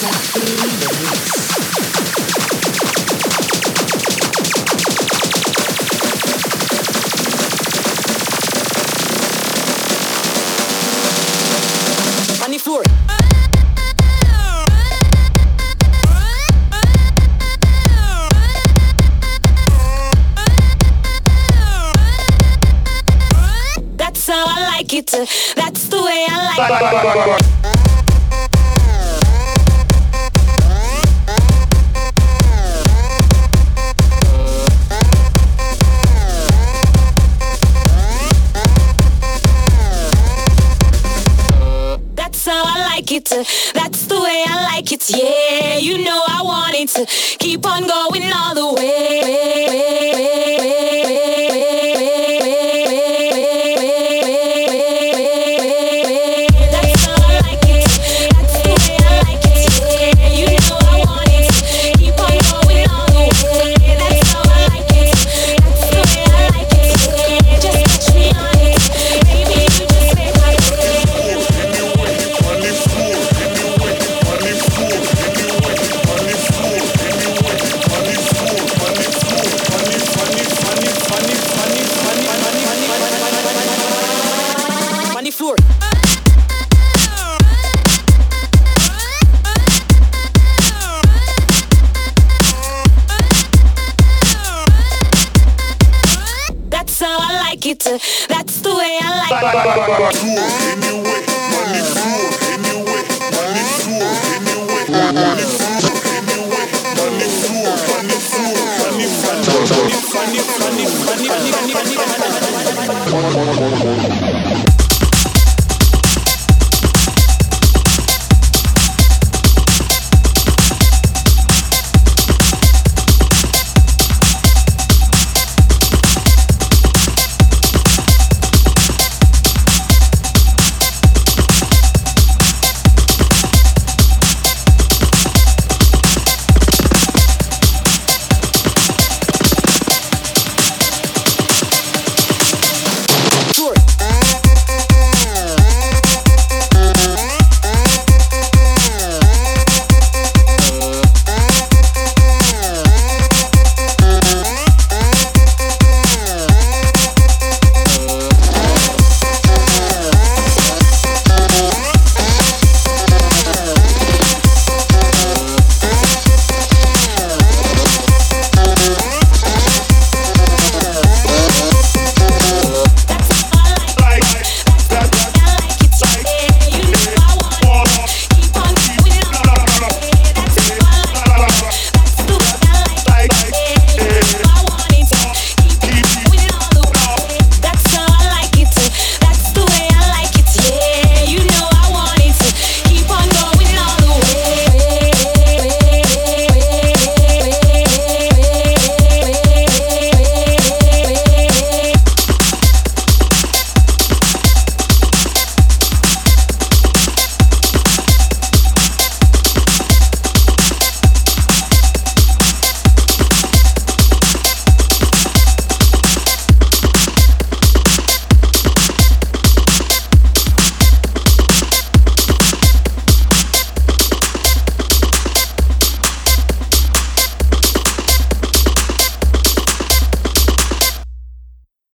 On the floor. That's how I like it. That's the way I like it. That's how I like it. That's the way I like it. Yeah, you know I want it to keep on going all the way. That's how I like it. That's the way I like it. Yeah, you know I want it to keep on going all the way. That's how I like it. That's the way I like it. Yeah, just touch me on it, baby. You just make my day. On the floor. That's how I like it. That's the way I like it.